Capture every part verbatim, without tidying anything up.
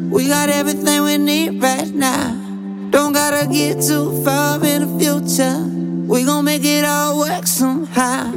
We got everything we need right now. Don't gotta get too far in the future. We gon' make it all work somehow.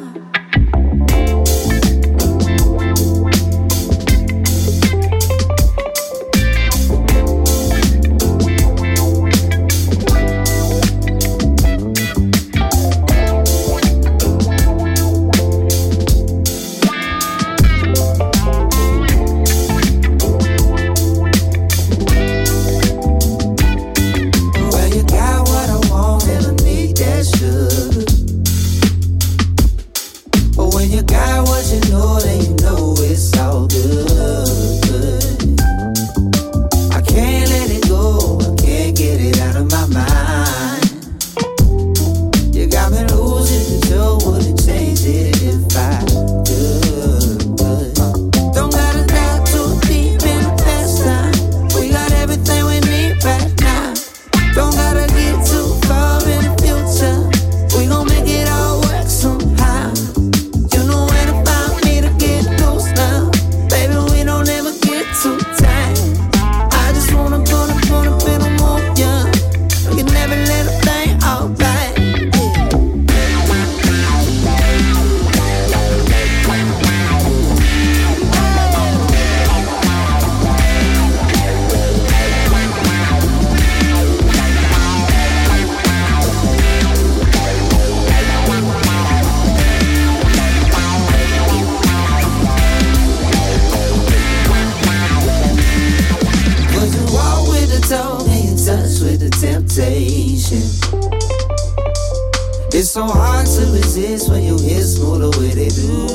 It's so hard to resist when you hear smooth the way they do.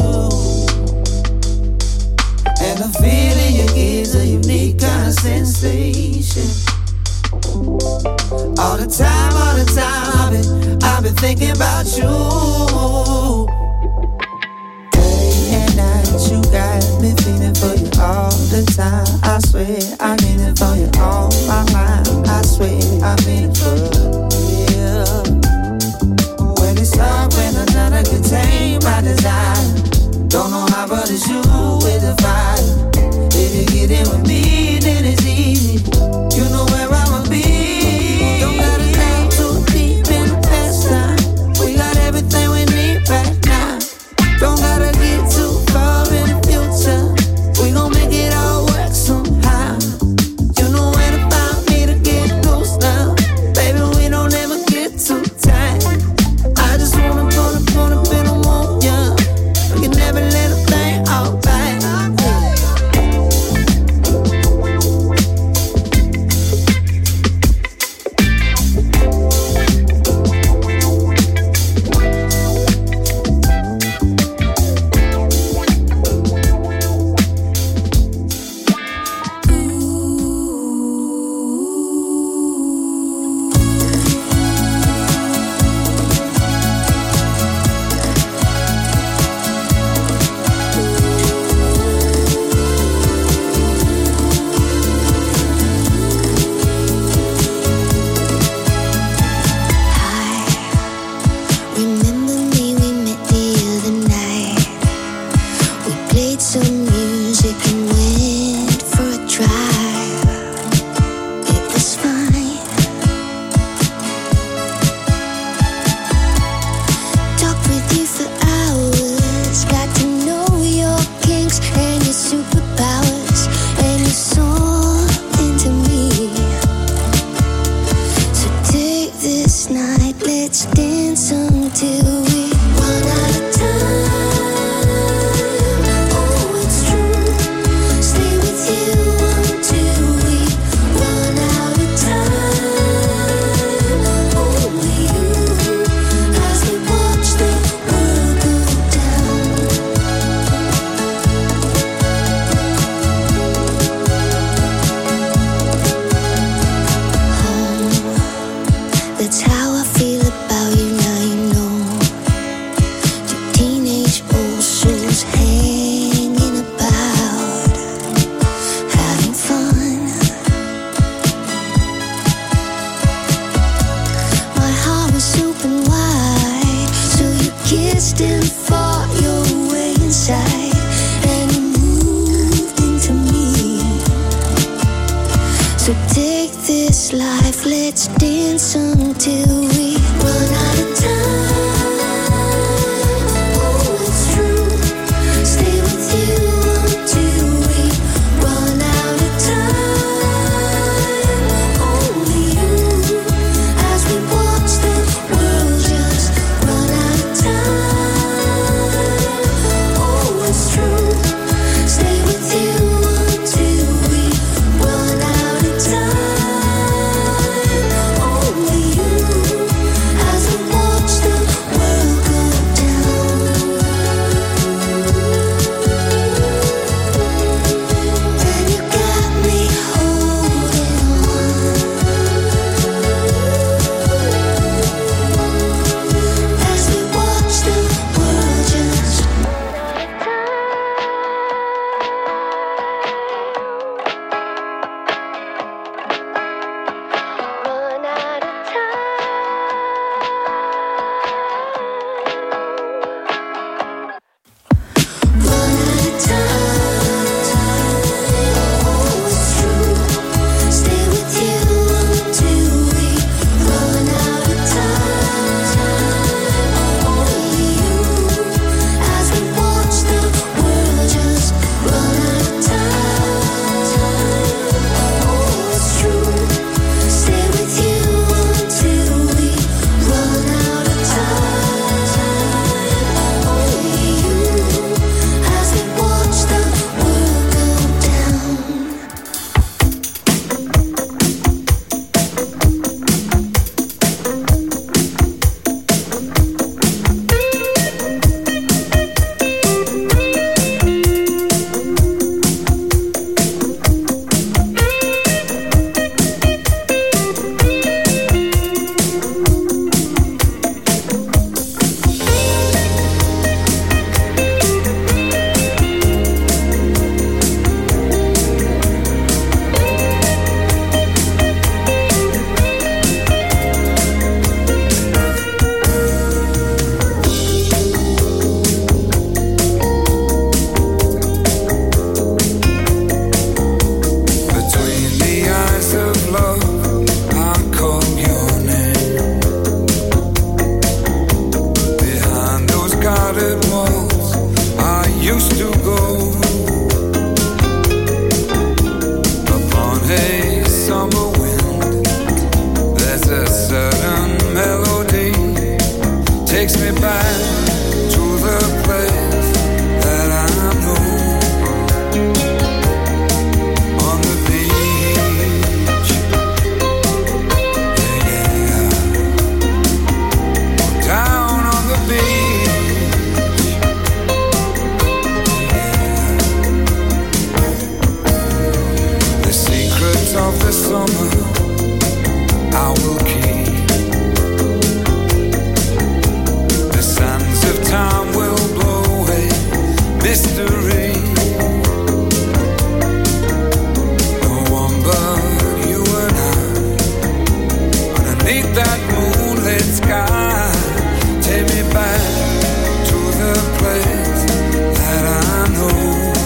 And the feeling you give's a unique kind of sensation. All the time, all the time, I've been, I've been thinking about you. Day and night, you got me feeling for you all the time. I swear, I mean it for you all my mind. I swear, I mean it for you. When it's hard, when another can tame my desire. Don't know how, but it's you with the fire. If you get in with me, then it's easy. You know where I'ma be. Don't gotta dive too deep in the past time. We got everything we need right now. Don't gotta get too far in the future. We gon' make it all work somehow. You know where to find me to get loose now. Baby, So take this life, let's dance until we run out of time. Oh, it's true. Stay with you until we run out of time. Only you, as we watch the world just run out of time. Oh, it's true. Stay with you until we run out of time. Only you, as we watch the world go down. And you got me holding on as we watch the world just run out of time. Run out of time. Oh, it's true. Stay with you until we run out of time. Only you, as we watch the world just run out of time. Oh, it's true. Stay with you until we run out of time. Only you, as we watch the world go down. Between the eyes of love, I call your name. Behind those guarded walls, I used to go. Upon a summer wind, there's a certain melody takes me back to the place that I know. On the beach, yeah, yeah. Down on the beach, yeah. The secrets of the summer I will keep. The sands of time will blow away mystery. No one but you and I, underneath that moonlit sky. Take me back to the place that I know.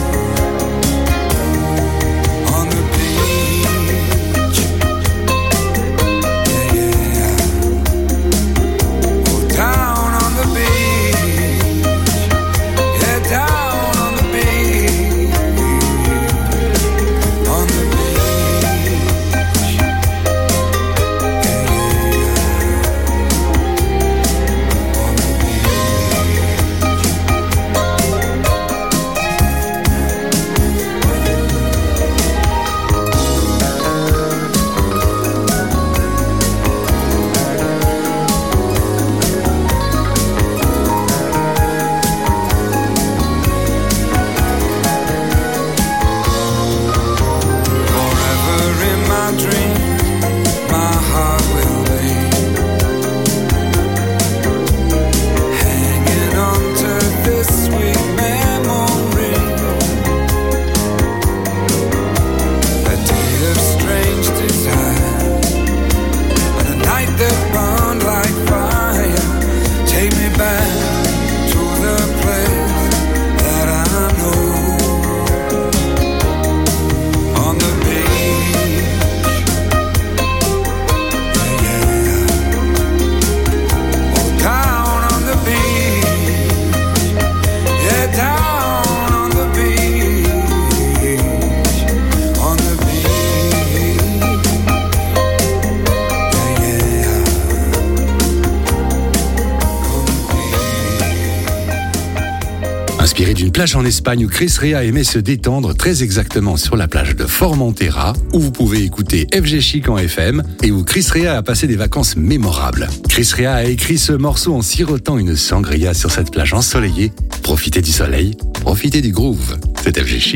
On the beach, yeah, yeah. Oh, down on the beach, yeah, down on the beach, on the beach, yeah, yeah. Tiré d'une plage en Espagne où Chris Rea aimait se détendre, très exactement sur la plage de Formentera, où vous pouvez écouter F G Chic en F M et où Chris Rea a passé des vacances mémorables. Chris Rea a écrit ce morceau en sirotant une sangria sur cette plage ensoleillée. Profitez du soleil, profitez du groove. C'est F G Chic.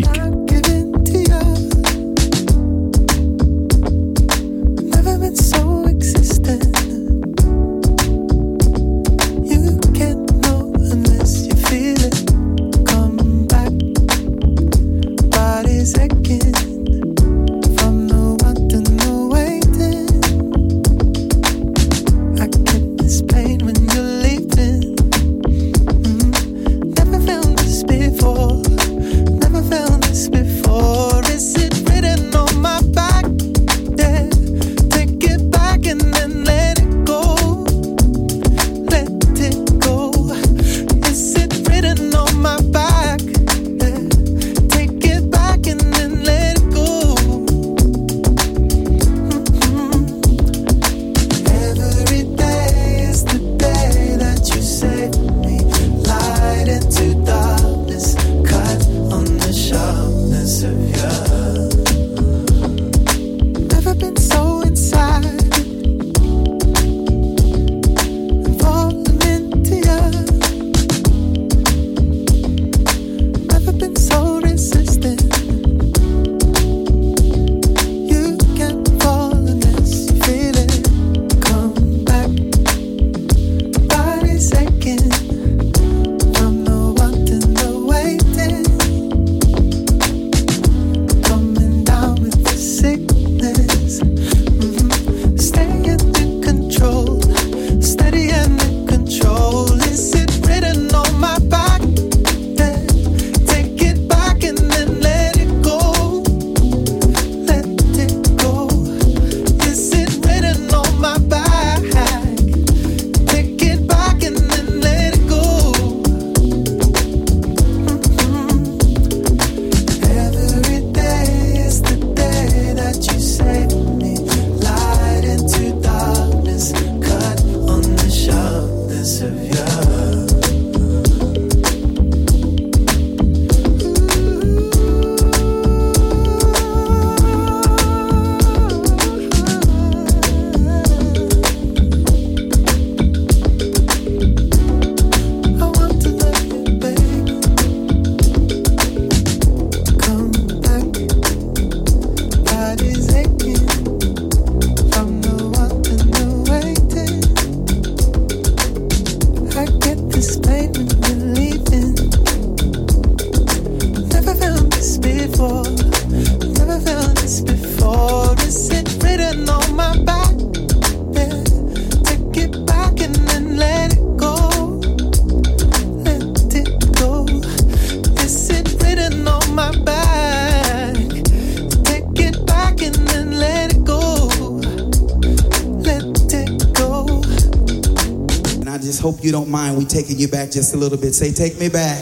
Hope you don't mind we taking you back just a little bit. Say, take me back.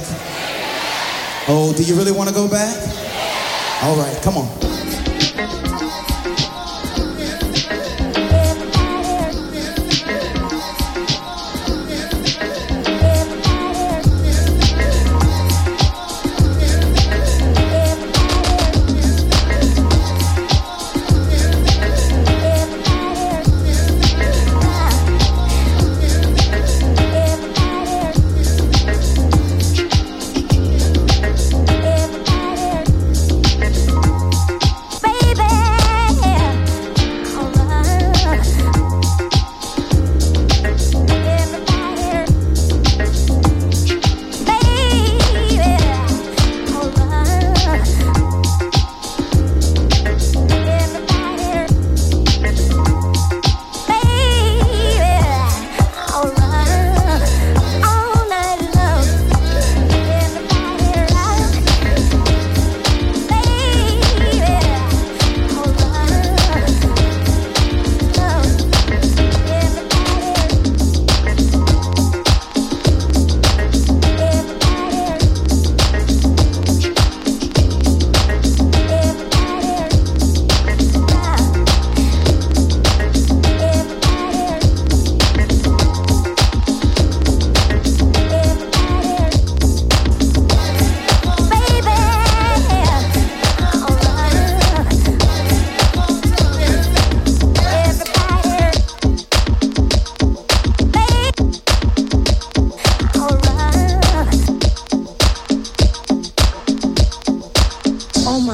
Oh, do you really want to go back? All right, come on.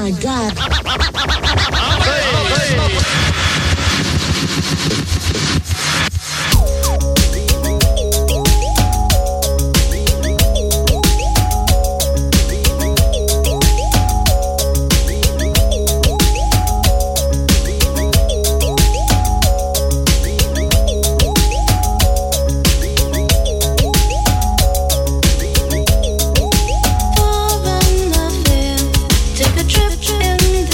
my God. Take a trip in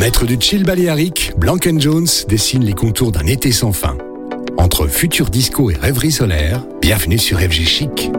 Maître du chill baléarique, Blank and Jones dessine les contours d'un été sans fin. Entre futur disco et rêverie solaire, bienvenue sur F G Chic.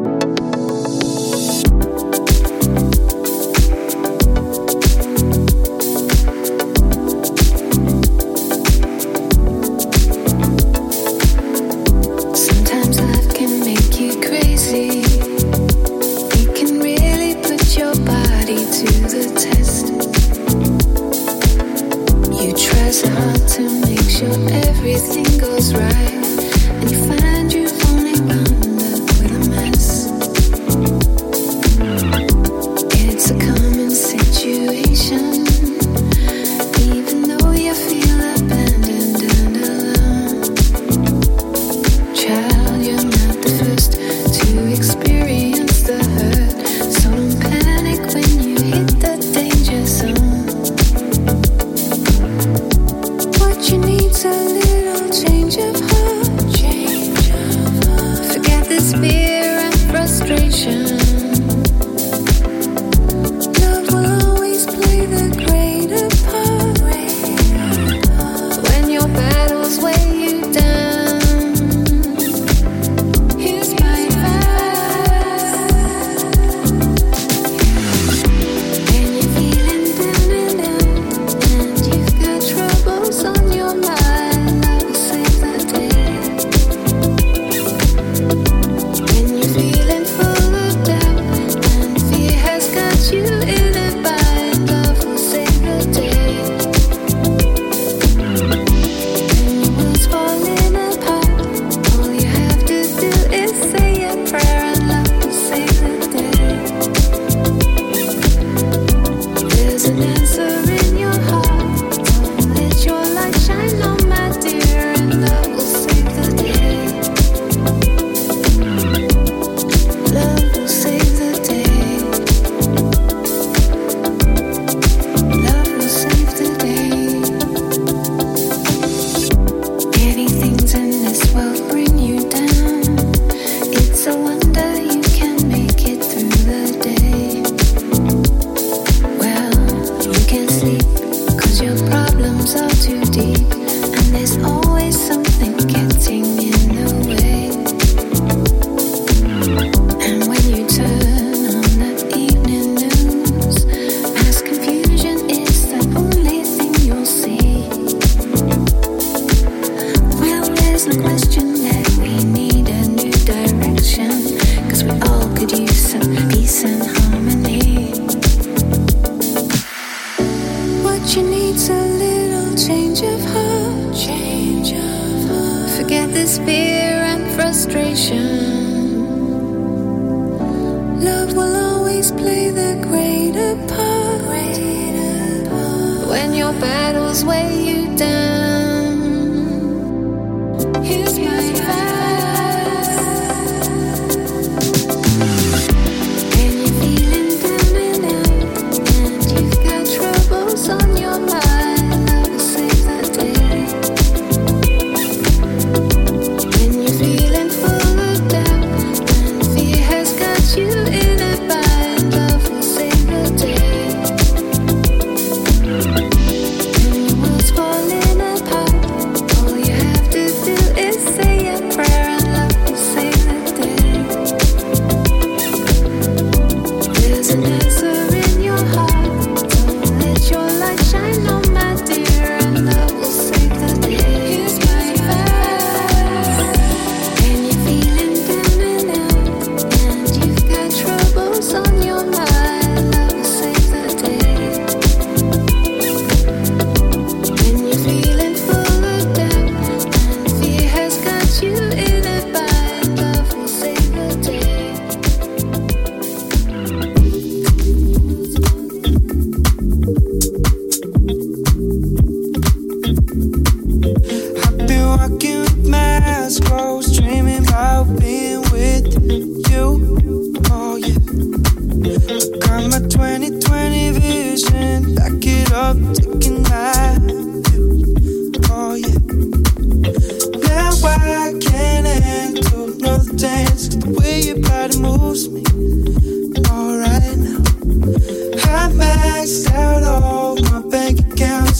moves me. Alright now, I maxed out all my bank accounts.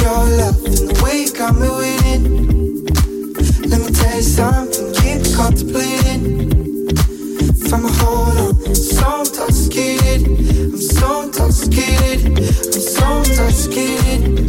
your love and the way you got me waiting. Let me tell you something, keep contemplating. From a hold on, so intoxicated. I'm so intoxicated. I'm so intoxicated.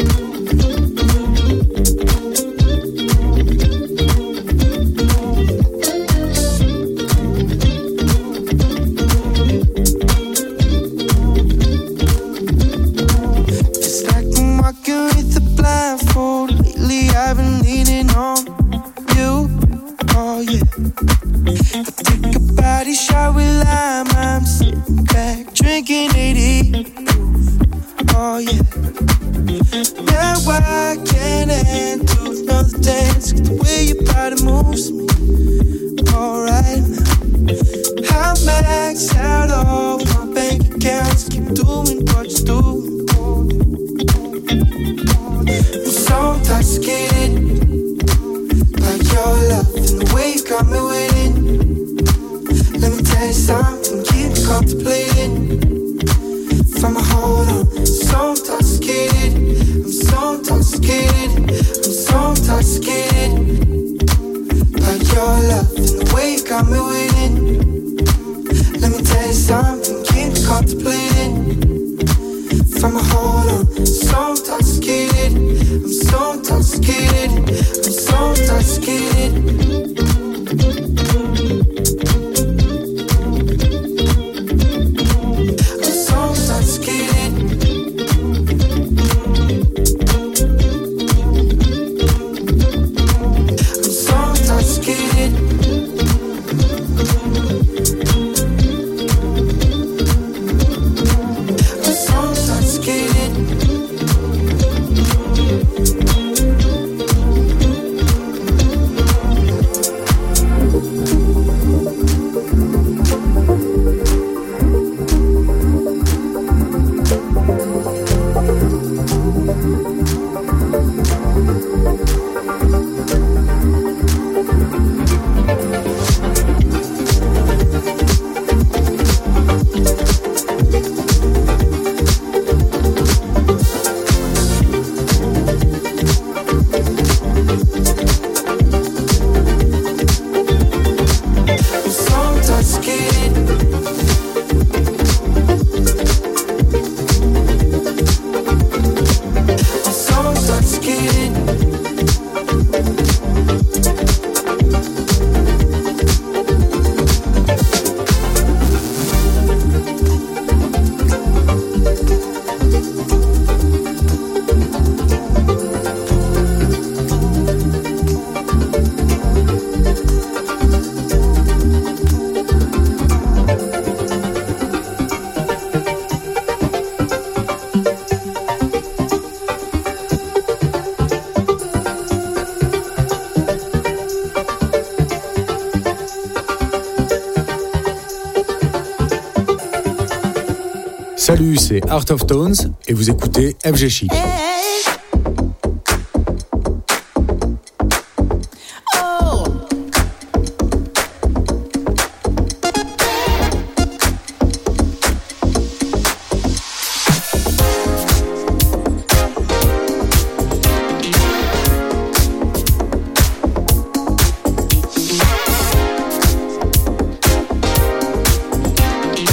Salut, c'est Art of Tones et vous écoutez F G Chic.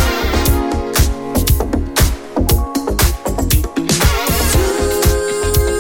Ooh.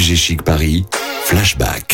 G Chic Paris, Flashback.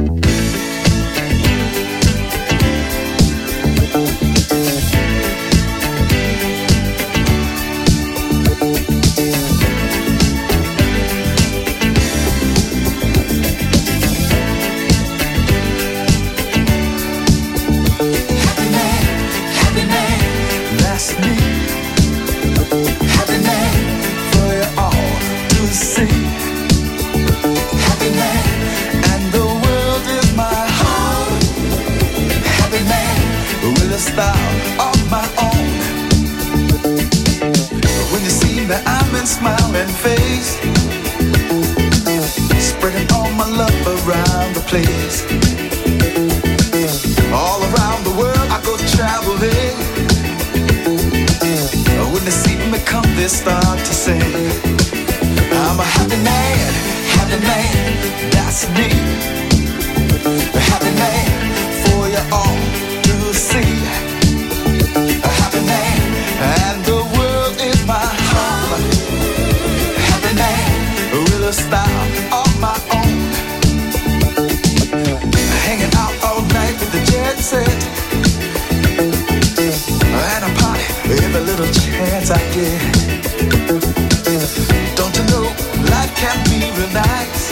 Smiling face, spreading all my love around the place. All around the world I go traveling. When they see me come, they start to sing. I'm a happy man, happy man, that's me. A happy man for you all to see. A happy man, and the world is my home. With a style of my own, hanging out all night with the jet set, and I party every little chance I get. Don't you know life can be real nice,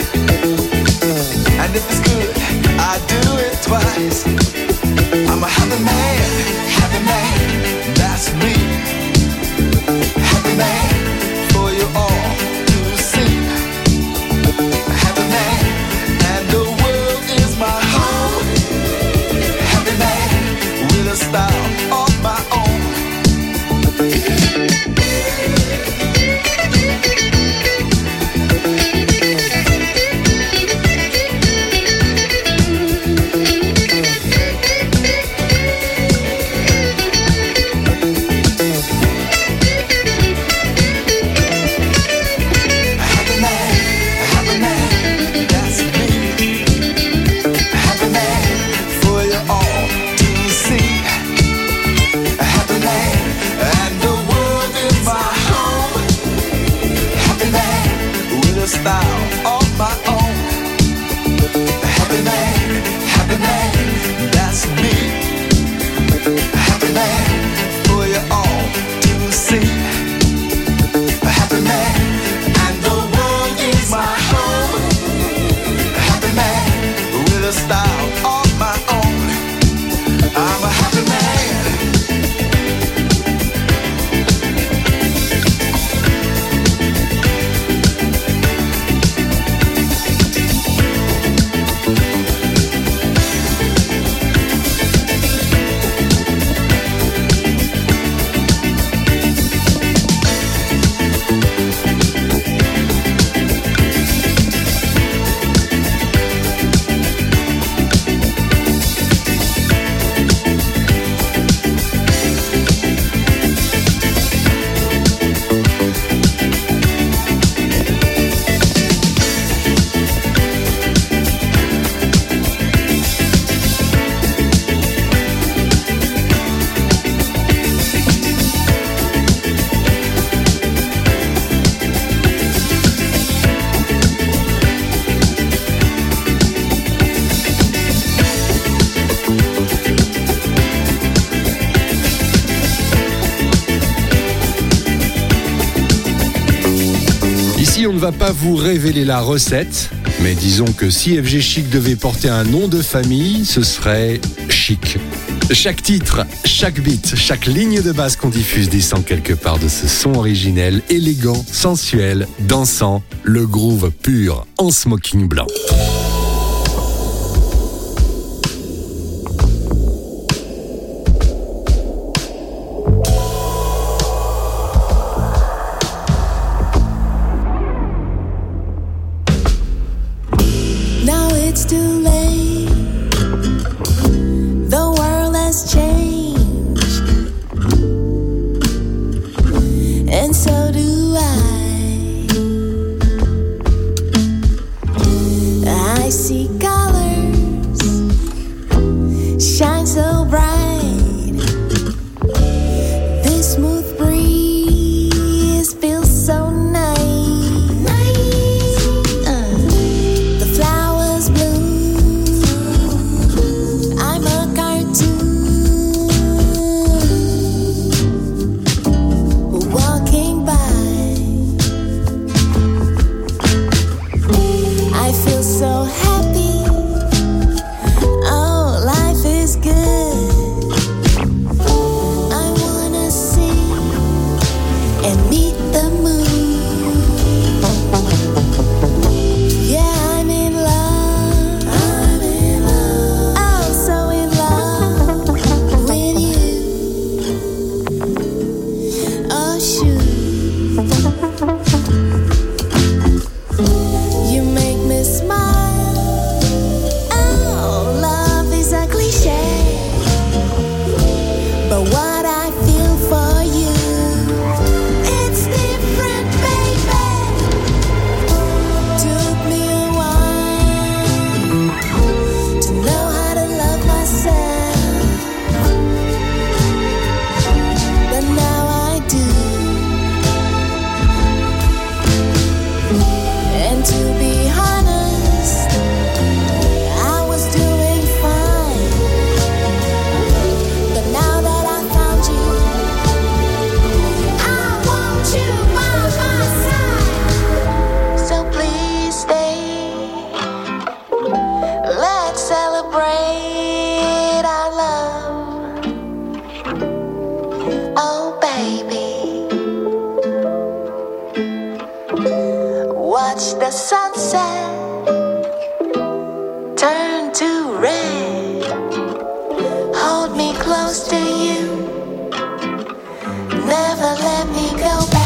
and if it's good I do it twice. I'm a happy man, happy man, that's me. Happy man for you all. Style of my own. Happy man, happy man, that's me. Happy man for you all to see. Style of my own. Happy man, happy man, that's me. Happy man for you all to see. Happy man, and the world is my home. Happy man with a style of my own. I'm a happy man. On ne va pas vous révéler la recette, mais disons que si F G Chic devait porter un nom de famille, ce serait Chic. Chaque titre, chaque beat, chaque ligne de basse qu'on diffuse descend quelque part de ce son originel, élégant, sensuel, dansant, le groove pur en smoking blanc. Smooth breeze feels so nice. nice. Uh. never let me go back.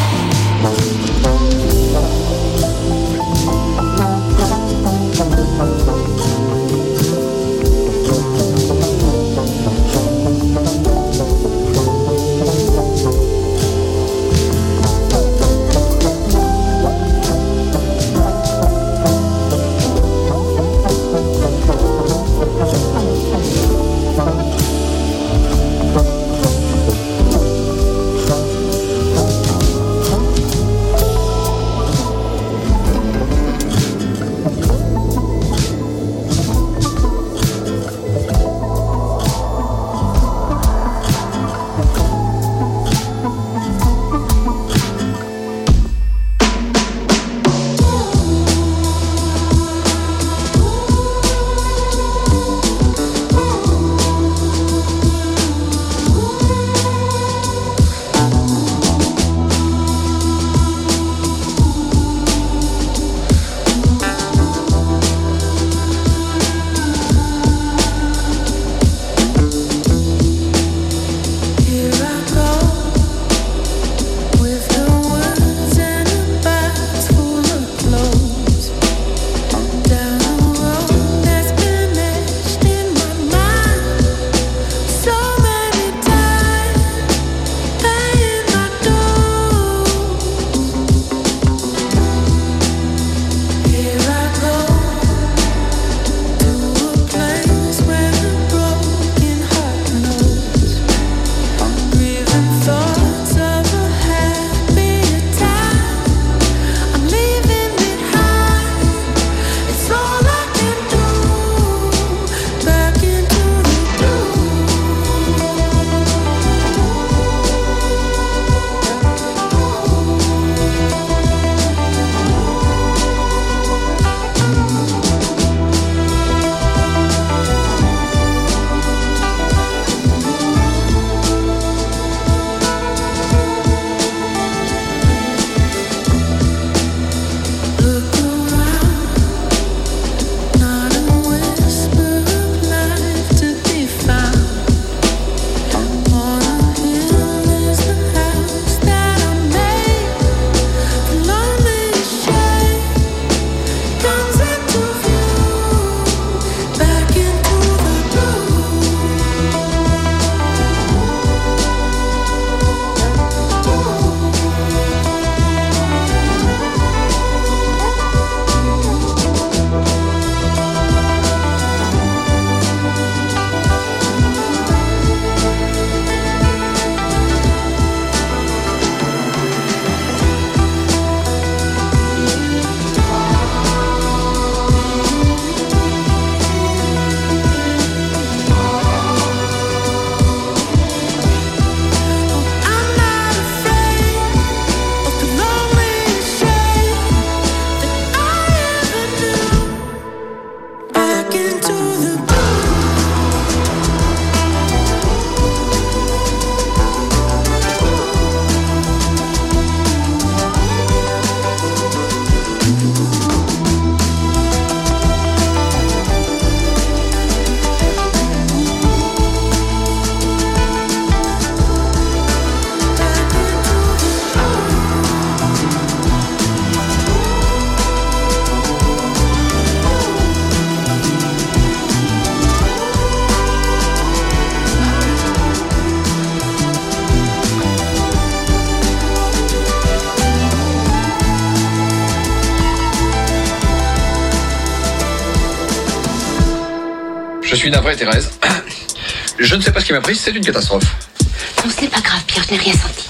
Je suis navré, Thérèse. Je ne sais pas ce qui m'a pris, c'est une catastrophe. Non, c'est pas grave, Pierre, je n'ai rien senti.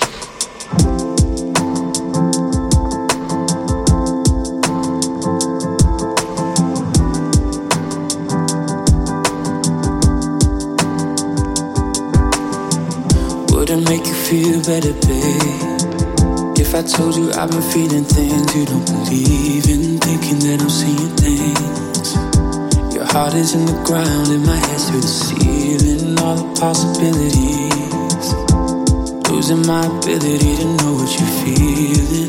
Would it make you feel better, babe? If I told you I've been feeling things you don't believe in, thinking that I'm seeing things. Your heart is in the ground and my head's through the ceiling. All the possibilities, losing my ability to know what you're feeling.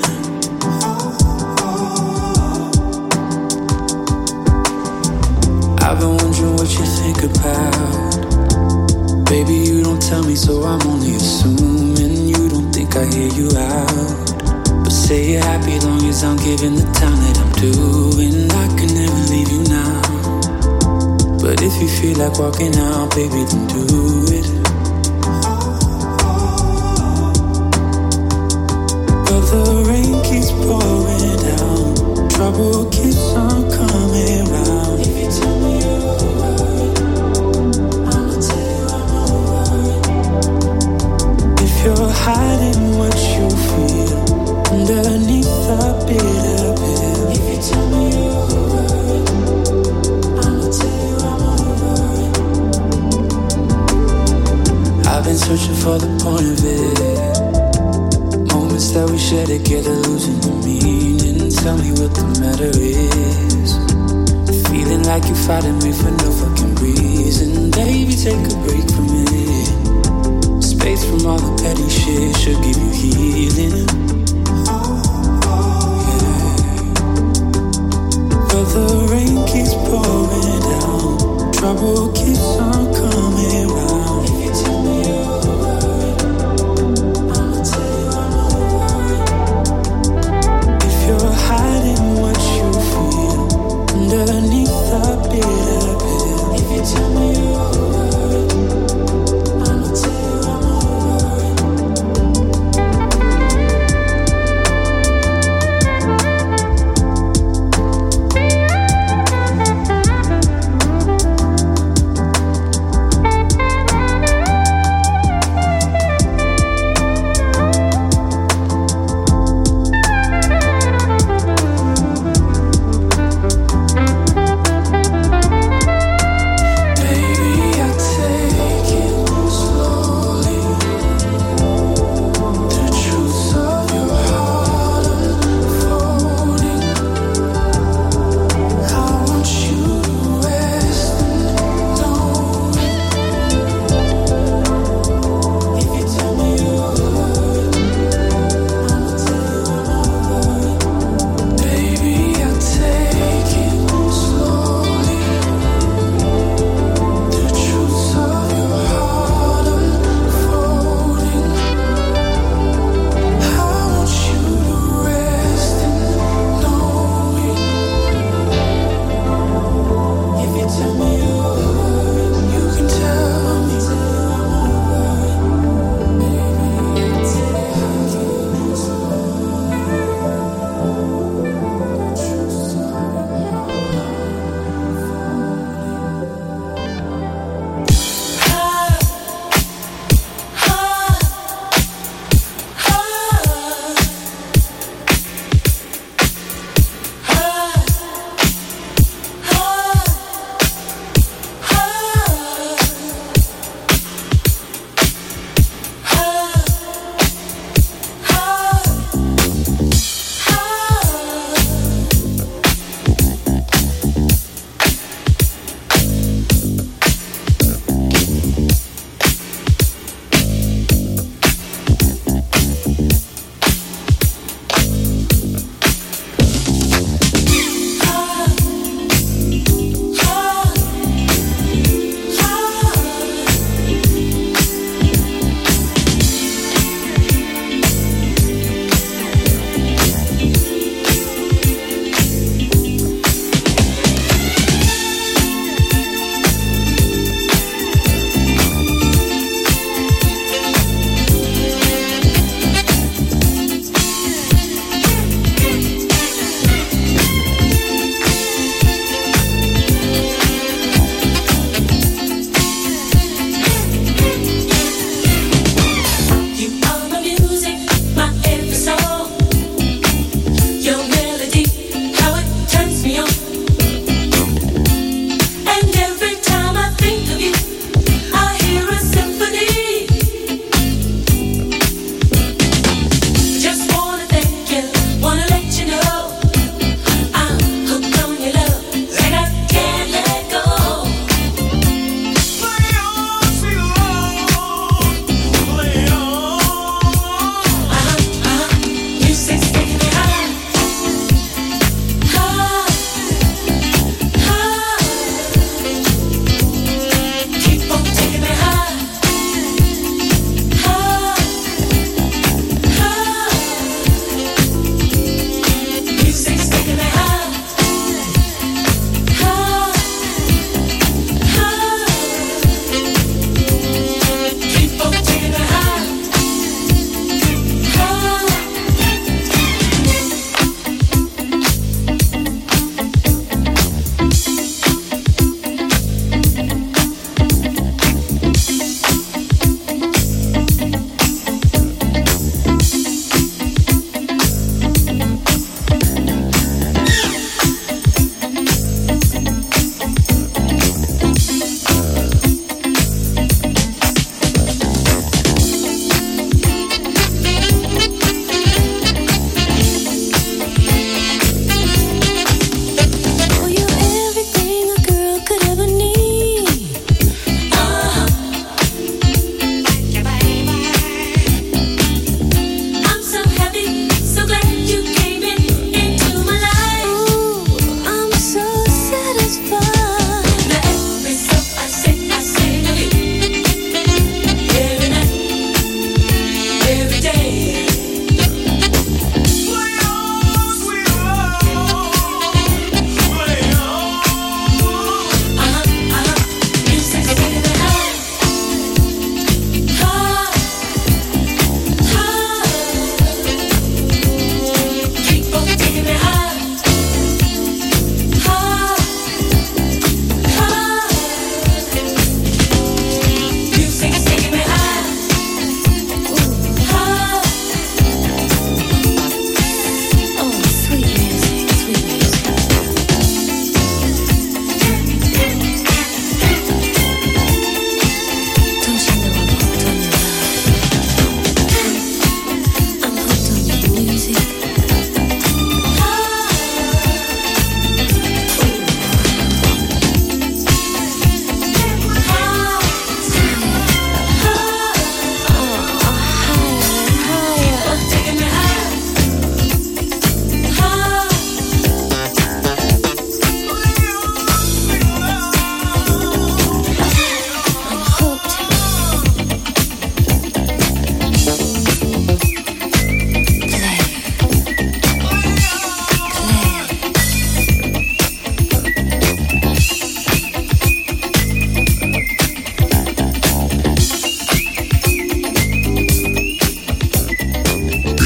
I've been wondering what you think about. Baby, you don't tell me, so I'm only assuming you don't think like I hear you out. But say you're happy long as I'm giving the time that I'm doing. I can never leave you now. But if you feel like walking out, baby, then do it. But the rain keeps pouring down. Trouble keeps on coming round. If you tell me you're over it, I'ma tell you I'm over it. If you're hiding what you feel underneath the bitter pill, if you tell me you're over it, I'ma tell you I'm over it. I've been searching for the point of it. Moments that we share together, losing the meaning. Tell me what the matter is. Feeling like you're fighting me for no fucking reason. Baby, take a break from it. Space from all the petty shit should give you healing. Yeah. But the rain keeps pouring down. Trouble keeps on coming round. If you tell me you're over it, I'ma tell you I'm over it. If you're hiding what you feel underneath the bitter pill, if you tell me you're over it, I'ma tell you I'm over it.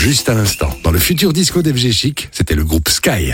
Juste à l'instant, dans le futur disco d'F G Chic, c'était le groupe Sky.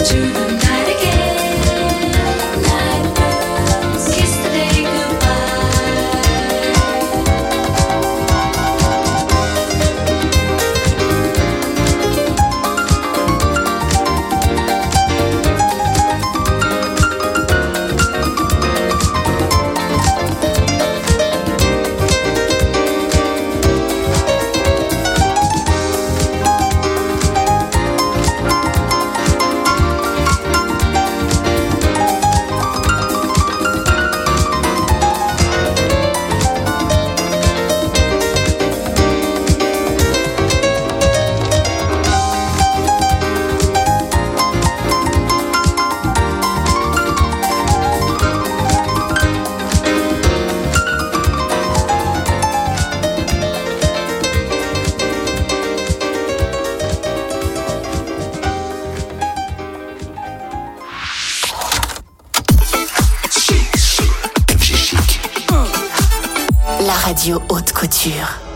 Radio Haute Couture.